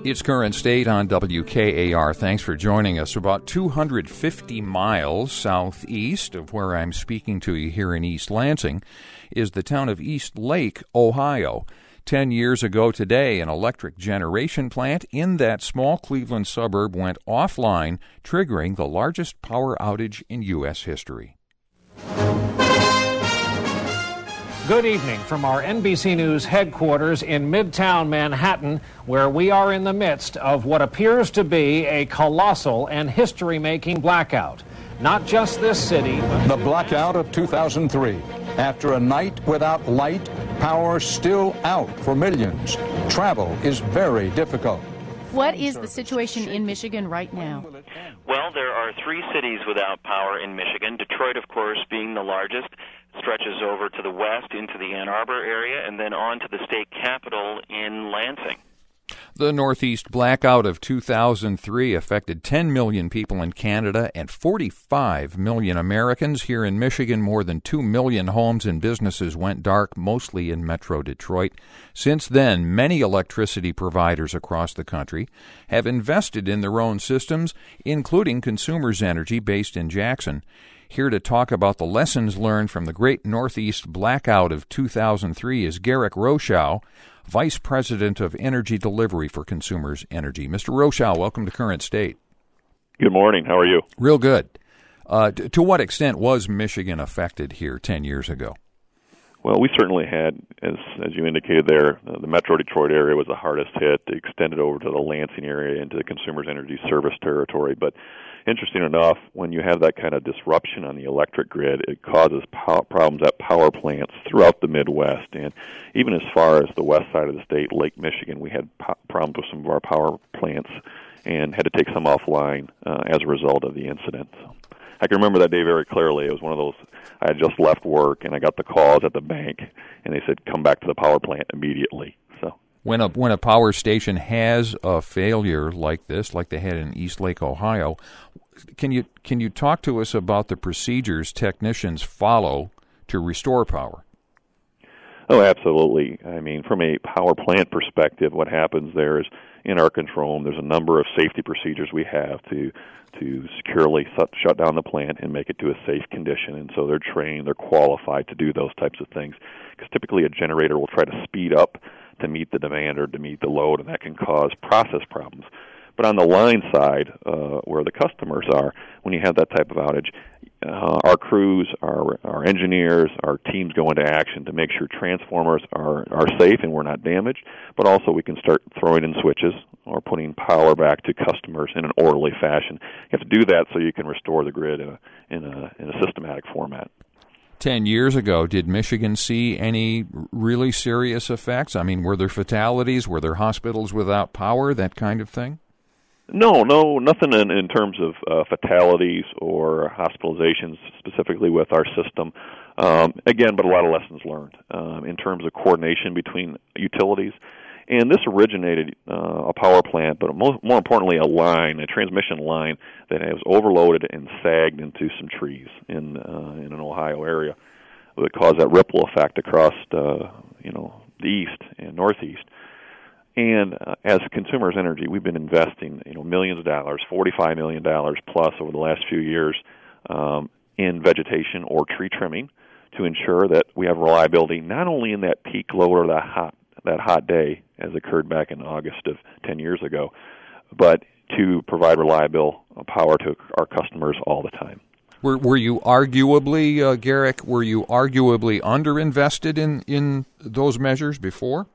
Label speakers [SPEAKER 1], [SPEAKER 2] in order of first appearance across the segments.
[SPEAKER 1] It's Current State on WKAR. Thanks for joining us. About 250 miles southeast of where I'm speaking to you here in East Lansing is the town of East Lake, Ohio. 10 years ago today, an electric generation plant in that small Cleveland suburb went offline, triggering the largest power outage in U.S. history.
[SPEAKER 2] Good evening from our NBC News headquarters in Midtown Manhattan, where we are in the midst of what appears to be a colossal and history-making blackout. Not just this city, but
[SPEAKER 3] the blackout of 2003. After a night without light, power still out for millions. Travel is very difficult.
[SPEAKER 4] What is the situation in Michigan right now?
[SPEAKER 5] Well, there are 3 cities without power in Michigan. Detroit, of course, being the largest, stretches over to the west into the Ann Arbor area and then on to the state capital in Lansing.
[SPEAKER 1] The Northeast blackout of 2003 affected 10 million people in Canada and 45 million Americans. Here in Michigan, more than 2 million homes and businesses went dark, mostly in Metro Detroit. Since then, many electricity providers across the country have invested in their own systems, including Consumers Energy, based in Jackson. Here to talk about the lessons learned from the Great Northeast blackout of 2003 is Garrick Rochow, Vice President of Energy Delivery for Consumers Energy. Mr. Rochow, welcome to Current State.
[SPEAKER 6] Good morning. How are you?
[SPEAKER 1] Real good. To what extent was Michigan affected here 10 years ago?
[SPEAKER 6] Well, we certainly had, as you indicated there, the Metro Detroit area was the hardest hit. It extended over to the Lansing area into the Consumers Energy service territory. But interesting enough, when you have that kind of disruption on the electric grid, it causes problems at power plants throughout the Midwest. And even as far as the west side of the state, Lake Michigan, we had problems with some of our power plants and had to take some offline as a result of the incident. I can remember that day very clearly. It was one of those, I had just left work, and I got the calls at the bank, and they said, come back to the power plant immediately. So
[SPEAKER 1] when a power station has a failure like this, like they had in East Lake, Ohio, can you talk to us about the procedures technicians follow to restore power?
[SPEAKER 6] Oh, absolutely. I mean, from a power plant perspective, what happens there is in our control room, there's a number of safety procedures we have to securely shut down the plant and make it to a safe condition. And so they're trained, they're qualified to do those types of things. Because typically a generator will try to speed up to meet the demand or to meet the load, and that can cause process problems. But on the line side, where the customers are, when you have that type of outage, our crews, our engineers, our teams go into action to make sure transformers are safe and we're not damaged, but also we can start throwing in switches or putting power back to customers in an orderly fashion. You have to do that so you can restore the grid in a systematic format.
[SPEAKER 1] 10 years ago, did Michigan see any really serious effects? I mean, were there fatalities? Were there hospitals without power, that kind of thing?
[SPEAKER 6] No, nothing in terms of fatalities or hospitalizations specifically with our system. Again, but a lot of lessons learned in terms of coordination between utilities. And this originated a power plant, but more importantly, a transmission line that was overloaded and sagged into some trees in an Ohio area that caused that ripple effect across the east and northeast. And as Consumers Energy, we've been investing, millions of dollars, $45 million plus over the last few years in vegetation or tree trimming to ensure that we have reliability not only in that peak load or that hot day, as occurred back in August of 10 years ago, but to provide reliable power to our customers all the time.
[SPEAKER 1] Were you arguably, Garrick, underinvested in those measures before?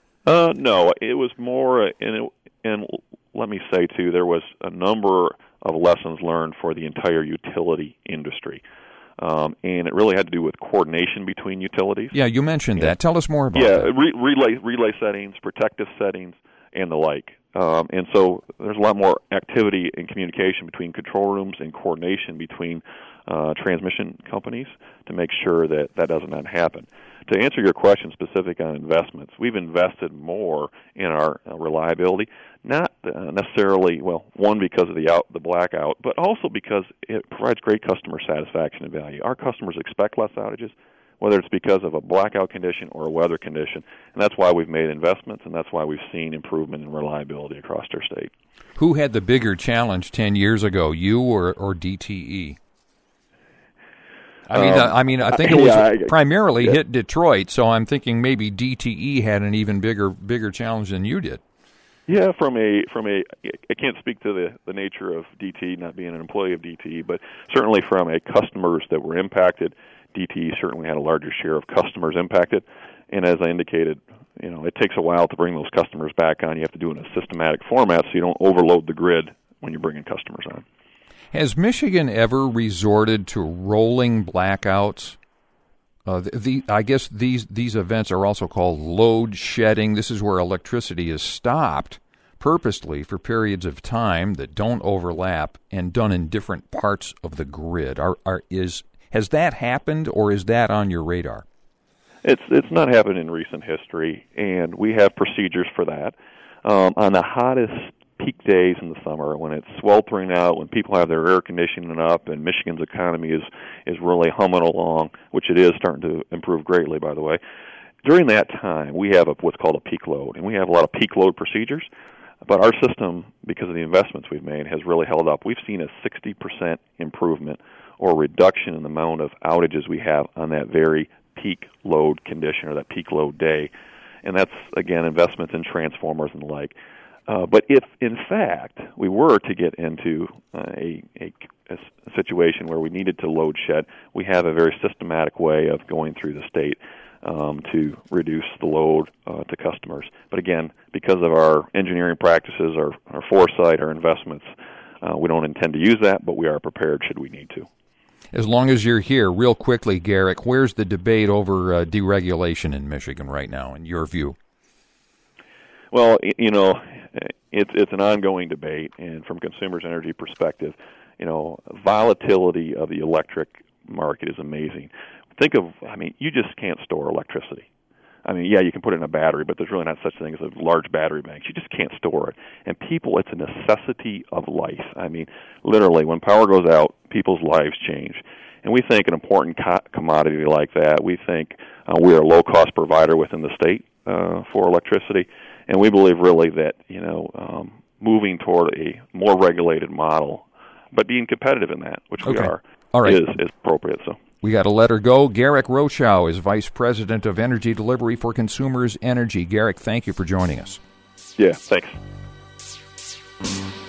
[SPEAKER 6] No, it was more, and let me say, too, there was a number of lessons learned for the entire utility industry. And it really had to do with coordination between utilities.
[SPEAKER 1] Yeah, you mentioned that. Tell us more about that.
[SPEAKER 6] Yeah, relay settings, protective settings, and the like. And so there's a lot more activity and communication between control rooms and coordination between transmission companies to make sure that does not happen. To answer your question specific on investments, we've invested more in our reliability, not necessarily, one, because of the blackout, but also because it provides great customer satisfaction and value. Our customers expect less outages. whether it's because of a blackout condition or a weather condition. And that's why we've made investments, and that's why we've seen improvement in reliability across our state.
[SPEAKER 1] Who had the bigger challenge 10 years ago, you or DTE? I think it was primarily hit Detroit, so I'm thinking maybe DTE had an even bigger challenge than you did.
[SPEAKER 6] Yeah, I can't speak to the nature of DTE, not being an employee of DTE, but certainly from a customers that were impacted, DTE certainly had a larger share of customers impacted. And as I indicated, it takes a while to bring those customers back on. You have to do it in a systematic format so you don't overload the grid when you're bringing customers on.
[SPEAKER 1] Has Michigan ever resorted to rolling blackouts? I guess these events are also called load shedding. This is where electricity is stopped purposely for periods of time that don't overlap and done in different parts of the grid. Has that happened, or is that on your radar?
[SPEAKER 6] It's not happened in recent history, and we have procedures for that. On the hottest peak days in the summer, when it's sweltering out, when people have their air conditioning up, and Michigan's economy is really humming along, which it is starting to improve greatly, by the way. During that time, we have what's called a peak load, and we have a lot of peak load procedures. But our system, because of the investments we've made, has really held up. We've seen a 60% improvement or reduction in the amount of outages we have on that very peak load condition or that peak load day. And that's, again, investments in transformers and the like. But if, in fact, we were to get into a situation where we needed to load shed, we have a very systematic way of going through the state to reduce the load to customers. But again, because of our engineering practices, our foresight, our investments, we don't intend to use that, but we are prepared should we need to.
[SPEAKER 1] As long as you're here, real quickly, Garrick, where's the debate over deregulation in Michigan right now, in your view?
[SPEAKER 6] Well, it's an ongoing debate, and from consumers' energy perspective, volatility of the electric market is amazing. You just can't store electricity. You can put it in a battery, but there's really not such a thing as a large battery bank. You just can't store it. And people, it's a necessity of life. Literally, when power goes out, people's lives change. And we think an important commodity like that, we think we're a low-cost provider within the state for electricity. And we believe really that, moving toward a more regulated model, but being competitive in that, which we are,
[SPEAKER 1] all right,
[SPEAKER 6] is appropriate. So
[SPEAKER 1] we got to let her go. Garrick Rochow is Vice President of Energy Delivery for Consumers Energy. Garrick, thank you for joining us.
[SPEAKER 6] Yeah, thanks.